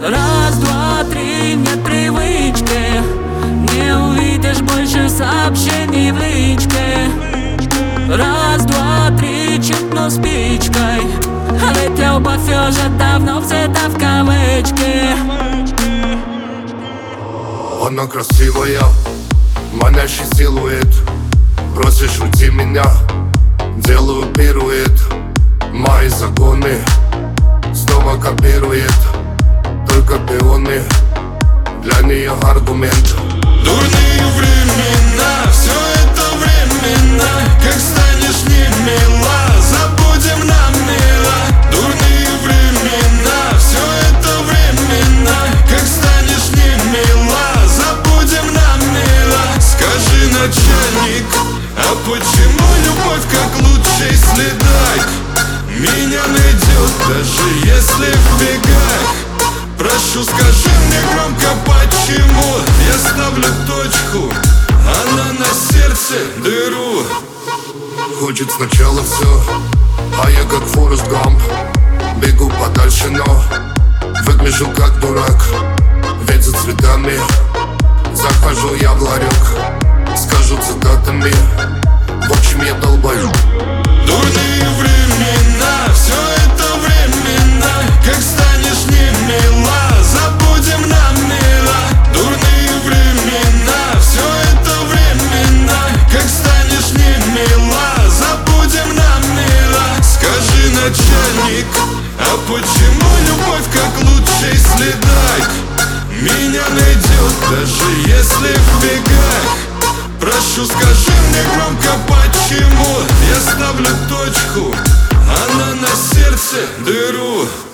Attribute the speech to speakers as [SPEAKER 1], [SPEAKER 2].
[SPEAKER 1] Раз, два, три, нет привычки. Не увидишь больше сообщений в личке. Раз, два, три, чиркну спичкой. А ведь любовь уже давно взята в кавычки.
[SPEAKER 2] Она красивая, манящий силуэт. Просишь уйти меня, делаю пируэт. Мои законы снова копирует, только пионы, для нее аргумент.
[SPEAKER 3] Дурные времена, все это временно. Как станешь не мила, забудем нам мило. Дурные времена, все это временно. Как станешь не мила, забудем нам мило. Скажи, начальник, а почему любовь как лучший следак меня найдет, даже если в бегах? Прошу, скажи мне громко, почему я ставлю точку, она на сердце дыру.
[SPEAKER 2] Хочет сначала все, а я как Форест Гамп. Бегу подальше, но выгляжу как дурак. Ведь за цветами захожу я в ларек. Скажу цитатами, в общем я долбаю.
[SPEAKER 3] Дурные времена, все это временно. Как станешь не мила, забудем нам мило. Дурные времена, все это временно. Как станешь не мила, забудем нам мило. Скажи, начальник, а почему любовь как лучший следак меня найдет, даже если в бегах? Прошу, скажи мне громко, почему я ставлю точку, она на сердце дыру.